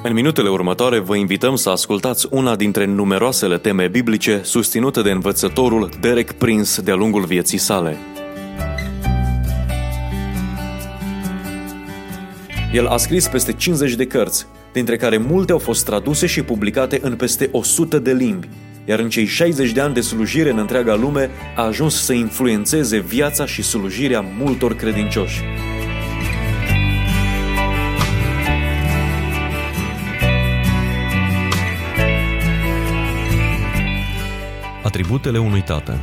În minutele următoare vă invităm să ascultați una dintre numeroasele teme biblice susținute de învățătorul Derek Prince de-a lungul vieții sale. El a scris peste 50 de cărți, dintre care multe au fost traduse și publicate în peste 100 de limbi, iar în cei 60 de ani de slujire în întreaga lume a ajuns să influențeze viața și slujirea multor credincioși. Atributele unui tată.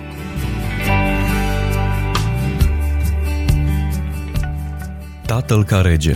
Tatăl ca rege.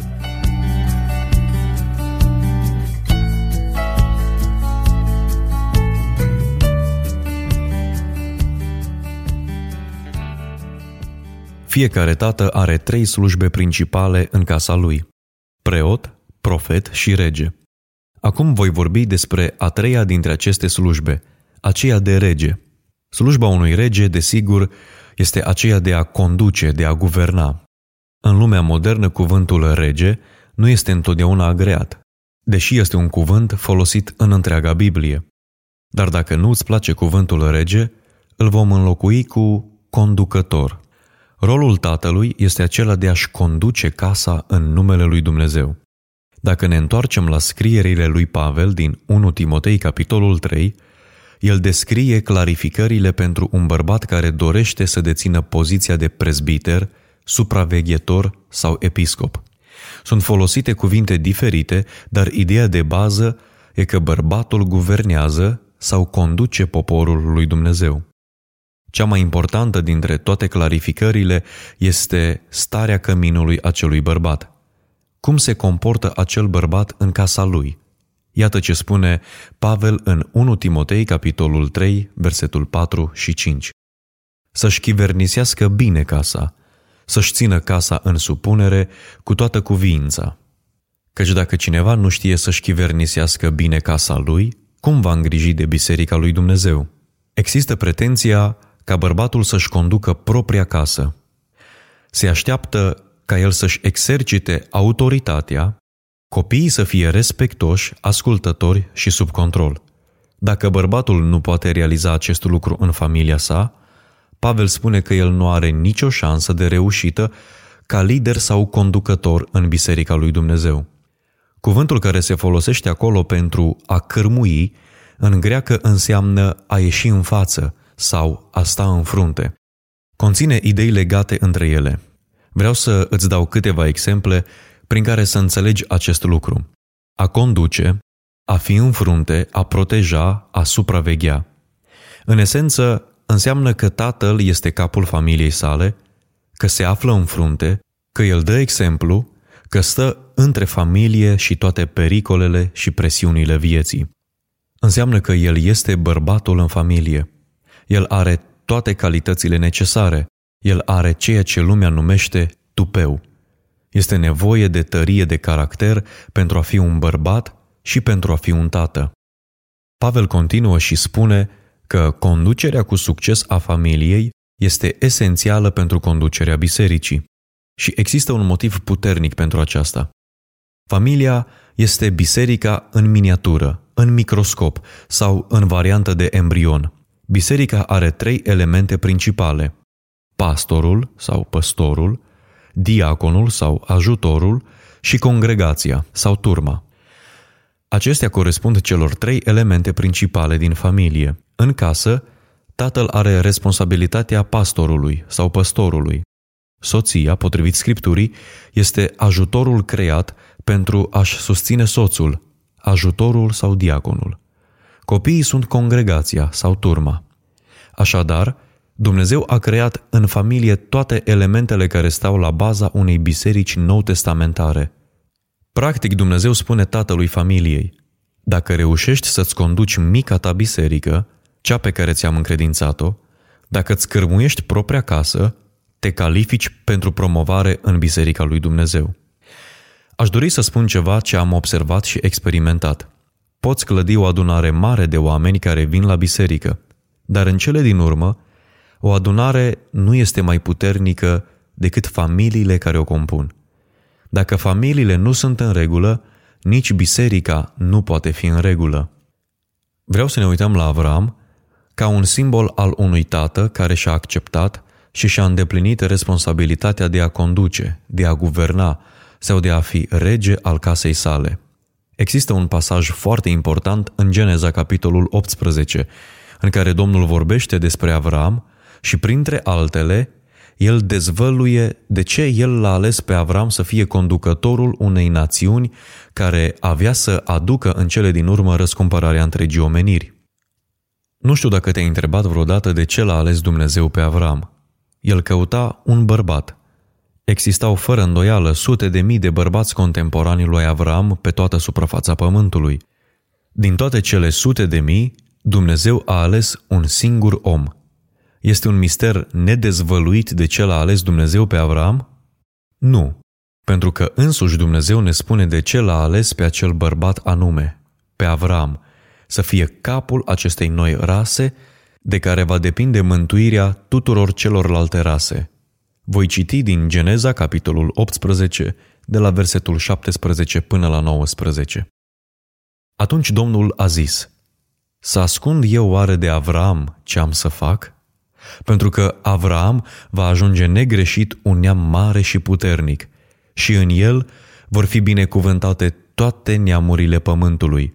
Fiecare tată are 3 slujbe principale în casa lui: preot, profet și rege. Acum voi vorbi despre a 3-a dintre aceste slujbe, aceea de rege. Slujba unui rege, desigur, este aceea de a conduce, de a guverna. În lumea modernă, cuvântul rege nu este întotdeauna agreat, deși este un cuvânt folosit în întreaga Biblie. Dar dacă nu îți place cuvântul rege, îl vom înlocui cu conducător. Rolul tatălui este acela de a-și conduce casa în numele lui Dumnezeu. Dacă ne întoarcem la scrierile lui Pavel din 1 Timotei, capitolul 3, el descrie clarificările pentru un bărbat care dorește să dețină poziția de prezbiter, supraveghetor sau episcop. Sunt folosite cuvinte diferite, dar ideea de bază e că bărbatul guvernează sau conduce poporul lui Dumnezeu. Cea mai importantă dintre toate clarificările este starea căminului acelui bărbat. Cum se comportă acel bărbat în casa lui? Iată ce spune Pavel în 1 Timotei, capitolul 3, versetul 4 și 5. Să-și chivernisească bine casa, să-și țină casa în supunere cu toată cuviința. Căci dacă cineva nu știe să-și chivernisească bine casa lui, cum va îngriji de biserica lui Dumnezeu? Există pretenția ca bărbatul să-și conducă propria casă. Se așteaptă ca el să-și exercite autoritatea, copiii să fie respectoși, ascultători și sub control. Dacă bărbatul nu poate realiza acest lucru în familia sa, Pavel spune că el nu are nicio șansă de reușită ca lider sau conducător în biserica lui Dumnezeu. Cuvântul care se folosește acolo pentru a cârmui, în greacă înseamnă a ieși în față sau a sta în frunte. Conține idei legate între ele. Vreau să îți dau câteva exemple prin care să înțelegi acest lucru. A conduce, a fi în frunte, a proteja, a supraveghea. În esență, înseamnă că tatăl este capul familiei sale, că se află în frunte, că el dă exemplu, că stă între familie și toate pericolele și presiunile vieții. Înseamnă că el este bărbatul în familie. El are toate calitățile necesare. El are ceea ce lumea numește tupeu. Este nevoie de tărie de caracter pentru a fi un bărbat și pentru a fi un tată. Pavel continuă și spune că conducerea cu succes a familiei este esențială pentru conducerea bisericii. Și există un motiv puternic pentru aceasta. Familia este biserica în miniatură, în microscop sau în variantă de embrion. Biserica are 3 elemente principale: pastorul sau păstorul, diaconul sau ajutorul și congregația sau turma. Acestea corespund celor 3 elemente principale din familie. În casă, tatăl are responsabilitatea pastorului sau păstorului. Soția, potrivit Scripturii, este ajutorul creat pentru a-și susține soțul, ajutorul sau diaconul. Copiii sunt congregația sau turma. Așadar, Dumnezeu a creat în familie toate elementele care stau la baza unei biserici nou-testamentare. Practic, Dumnezeu spune tatălui familiei: dacă reușești să-ți conduci mica ta biserică, cea pe care ți-am încredințat-o, dacă îți cârmuiești propria casă, te califici pentru promovare în biserica lui Dumnezeu. Aș dori să spun ceva ce am observat și experimentat. Poți clădi o adunare mare de oameni care vin la biserică, dar în cele din urmă, o adunare nu este mai puternică decât familiile care o compun. Dacă familiile nu sunt în regulă, nici biserica nu poate fi în regulă. Vreau să ne uităm la Avram ca un simbol al unui tată care și-a acceptat și și-a îndeplinit responsabilitatea de a conduce, de a guverna sau de a fi rege al casei sale. Există un pasaj foarte important în Geneza, capitolul 18, în care Domnul vorbește despre Avram și, printre altele, el dezvăluie de ce el l-a ales pe Avram să fie conducătorul unei națiuni care avea să aducă în cele din urmă răscumpărarea întregii omeniri. Nu știu dacă te-ai întrebat vreodată de ce l-a ales Dumnezeu pe Avram. El căuta un bărbat. Existau fără îndoială sute de mii de bărbați contemporani lui Avram pe toată suprafața pământului. Din toate cele sute de mii, Dumnezeu a ales un singur om. Este un mister nedezvăluit de ce l-a ales Dumnezeu pe Avram? Nu, pentru că însuși Dumnezeu ne spune de ce l-a ales pe acel bărbat anume, pe Avram, să fie capul acestei noi rase de care va depinde mântuirea tuturor celorlalte rase. Voi citi din Geneza, capitolul 18, de la versetul 17 până la 19. Atunci Domnul a zis: să ascund eu oare de Avram ce am să fac? Pentru că Avram va ajunge negreșit un neam mare și puternic, și în el vor fi binecuvântate toate neamurile pământului.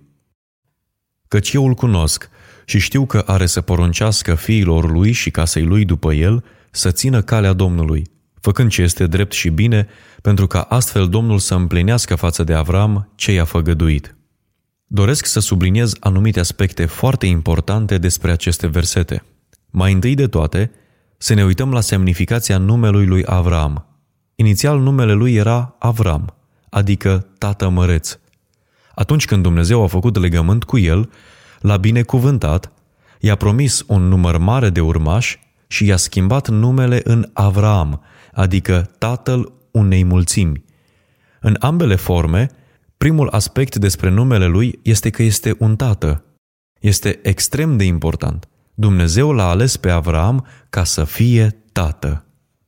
Căci eu îl cunosc și știu că are să poruncească fiilor lui și casei lui după el să țină calea Domnului, făcând ce este drept și bine, pentru ca astfel Domnul să împlinească față de Avram ce i-a făgăduit. Doresc să subliniez anumite aspecte foarte importante despre aceste versete. Mai întâi de toate, să ne uităm la semnificația numelui lui Avram. Inițial numele lui era Avram, adică tată măreț. Atunci când Dumnezeu a făcut legământ cu el, l-a binecuvântat, i-a promis un număr mare de urmași și i-a schimbat numele în Avram, adică tatăl unei mulțimi. În ambele forme, primul aspect despre numele lui este că este un tată. Este extrem de important. Dumnezeu l-a ales pe Avram ca să fie tată.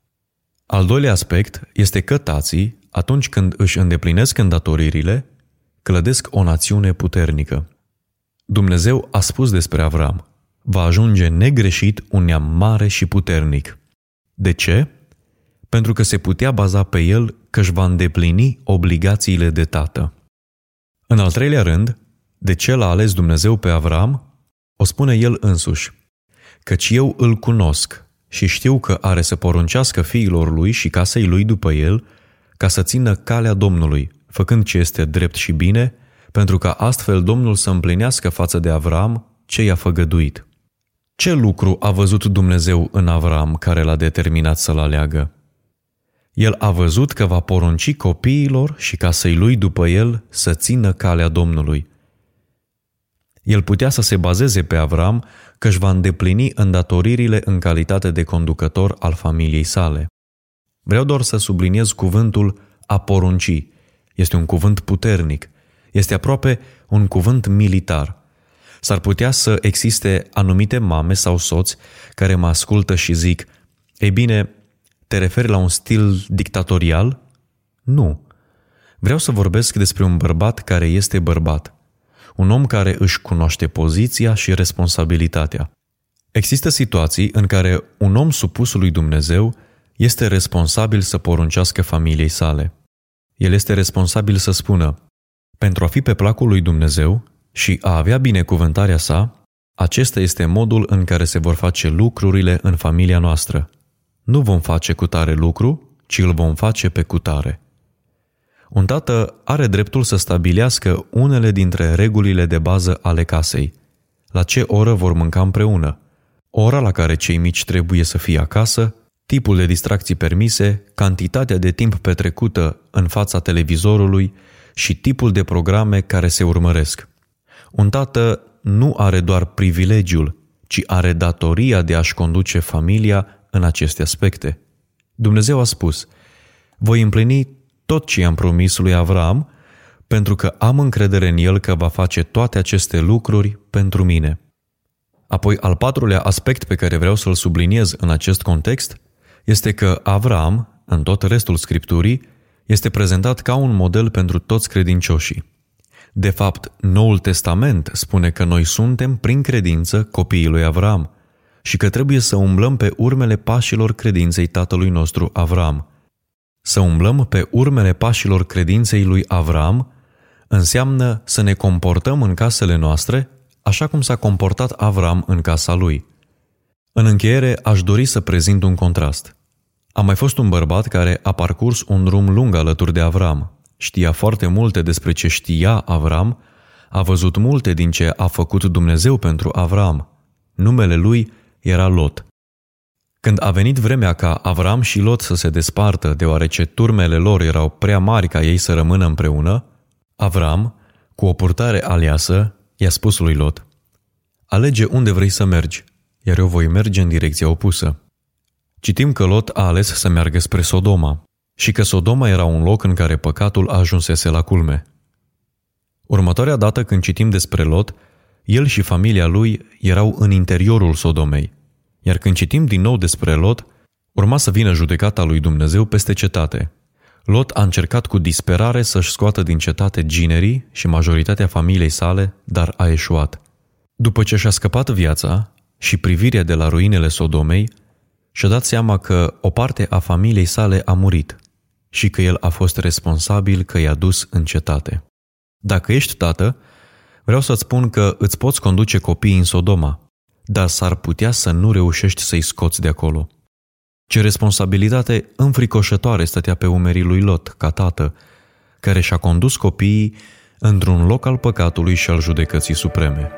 Al doilea aspect este că tații, atunci când își îndeplinesc îndatoririle, clădesc o națiune puternică. Dumnezeu a spus despre Avram: va ajunge negreșit un neam mare și puternic. De ce? Pentru că se putea baza pe el că își va îndeplini obligațiile de tată. În al treilea rând, de ce l-a ales Dumnezeu pe Avram? O spune el însuși: căci eu îl cunosc și știu că are să poruncească fiilor lui și casei lui după el ca să țină calea Domnului, făcând ce este drept și bine, pentru ca astfel Domnul să împlinească față de Avram ce i-a făgăduit. Ce lucru a văzut Dumnezeu în Avram care l-a determinat să-l aleagă? El a văzut că va porunci copiilor și casei lui după el să țină calea Domnului. El putea să se bazeze pe Avram că își va îndeplini îndatoririle în calitate de conducător al familiei sale. Vreau doar să subliniez cuvântul a porunci. Este un cuvânt puternic. Este aproape un cuvânt militar. S-ar putea să existe anumite mame sau soți care mă ascultă și zic: ei bine, te referi la un stil dictatorial? Nu. Vreau să vorbesc despre un bărbat care este bărbat. Un om care își cunoaște poziția și responsabilitatea. Există situații în care un om supus lui Dumnezeu este responsabil să poruncească familiei sale. El este responsabil să spună: pentru a fi pe placul lui Dumnezeu și a avea binecuvântarea sa, acesta este modul în care se vor face lucrurile în familia noastră. Nu vom face cutare lucru, ci îl vom face pe cutare. Un tată are dreptul să stabilească unele dintre regulile de bază ale casei. La ce oră vor mânca împreună, ora la care cei mici trebuie să fie acasă, tipul de distracții permise, cantitatea de timp petrecută în fața televizorului și tipul de programe care se urmăresc. Un tată nu are doar privilegiul, ci are datoria de a-și conduce familia în aceste aspecte. Dumnezeu a spus: voi împlini tot ce i-am promis lui Avram, pentru că am încredere în el că va face toate aceste lucruri pentru mine. Apoi, al patrulea aspect pe care vreau să-l subliniez în acest context este că Avram, în tot restul Scripturii, este prezentat ca un model pentru toți credincioșii. De fapt, Noul Testament spune că noi suntem, prin credință, copiii lui Avram și că trebuie să umblăm pe urmele pașilor credinței tatălui nostru Avram. Să umblăm pe urmele pașilor credinței lui Avram înseamnă să ne comportăm în casele noastre așa cum s-a comportat Avram în casa lui. În încheiere, aș dori să prezint un contrast. A mai fost un bărbat care a parcurs un drum lung alături de Avram. Știa foarte multe despre ce știa Avram, a văzut multe din ce a făcut Dumnezeu pentru Avram. Numele lui era Lot. Când a venit vremea ca Avram și Lot să se despartă, deoarece turmele lor erau prea mari ca ei să rămână împreună, Avram, cu o purtare aleasă, i-a spus lui Lot: alege unde vrei să mergi, iar eu voi merge în direcția opusă. Citim că Lot a ales să meargă spre Sodoma și că Sodoma era un loc în care păcatul ajunsese la culme. Următoarea dată când citim despre Lot, el și familia lui erau în interiorul Sodomei, iar când citim din nou despre Lot, urma să vină judecata lui Dumnezeu peste cetate. Lot a încercat cu disperare să-și scoată din cetate ginerii și majoritatea familiei sale, dar a eșuat. După ce și-a scăpat viața și privirea de la ruinele Sodomei, și-a dat seama că o parte a familiei sale a murit și că el a fost responsabil că i-a dus în cetate. Dacă ești tată, vreau să-ți spun că îți poți conduce copiii în Sodoma, dar s-ar putea să nu reușești să-i scoți de acolo. Ce responsabilitate înfricoșătoare stătea pe umerii lui Lot, ca tată, care și-a condus copiii într-un loc al păcatului și al judecății supreme.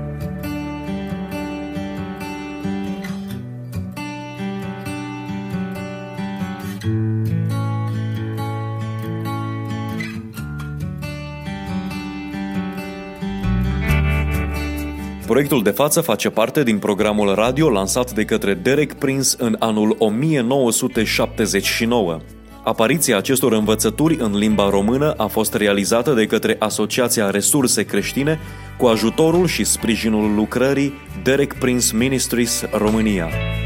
Proiectul de față face parte din programul radio lansat de către Derek Prince în anul 1979. Apariția acestor învățături în limba română a fost realizată de către Asociația Resurse Creștine cu ajutorul și sprijinul lucrării Derek Prince Ministries România.